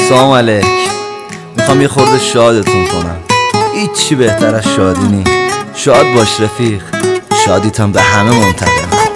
سلام علیک. میخوام یه خورده شادتون کنم. هیچی بهتر از شادی نی. شاد باش رفیق، شادیتم به همه منتقل.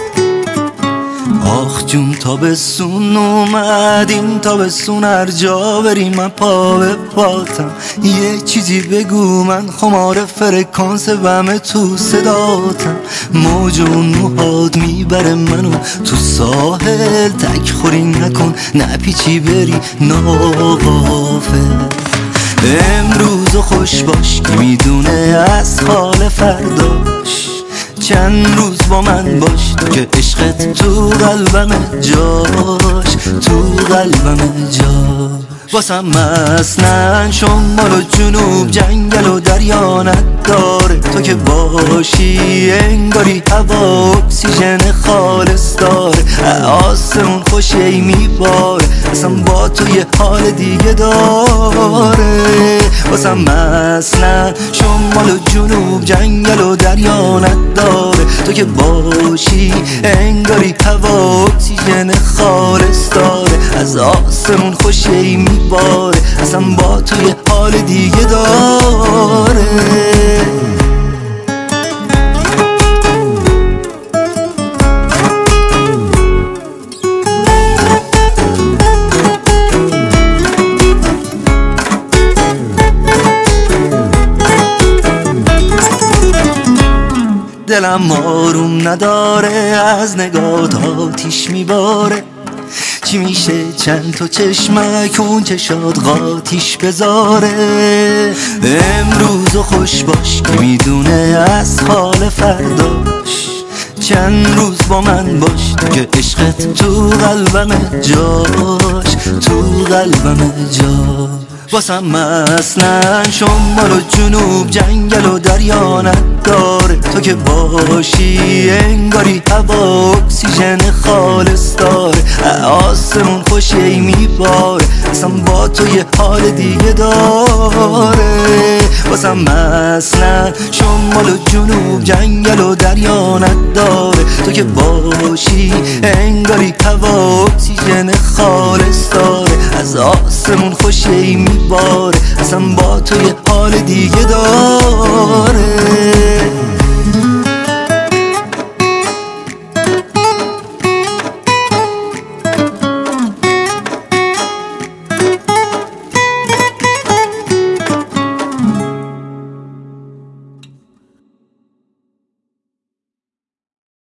آخ جون تابستون اومد، این تابستون هر جا بریم من پا به پاتم. یه چیزی بگو من خمار فرکانس بمه تو صداتم. موج اون موهات میبره منو تو ساحل، تک خوری نکن نپیچی بری ناغافل. امروز خوش باش که میدونه از حال فرداش. چند روز با من باش که عشقت تو قلبم جاش، تو قلبم جاش. واسم مثلا شمال و جنوب، جنگل و دریا نداره. تو که باشی انگاری هوا اکسیژن خالص داره. آسمون خوشی میباره، اصلا با تو یه حال دیگه داره. واسم مثلا شمال و جنوب، جنگل و دریا نداره. تو که باشی انگاری هوا اکسیژن خالص داره. از آسمون خوشی میباره، اصلا با تو یه حال دیگه داره. دلم آروم نداره، از نگات آتیش میباره. چی میشه چند تا چشمک اون چشات قاتیش بذاره. امروز خوش باش که میدونه از حال فرداش. چند روز با من باش که عشقت تو قلبم جاش، تو قلبم جاش. واسم مثلا شمال و جنوب، جنگل و دریا نداره. تو که باشی انگاری هوا اکسیژن خالص داره. آسمون خوشی میباره، اصلا با تو یه حال دیگه داره. واسم مثلا شمال و جنوب، جنگل و دریا نداره. تو که باشی انگاری هوا اکسیژن خالص داره. از آسمون خوشی میباره، اصلا با تو یه حال دیگه داره.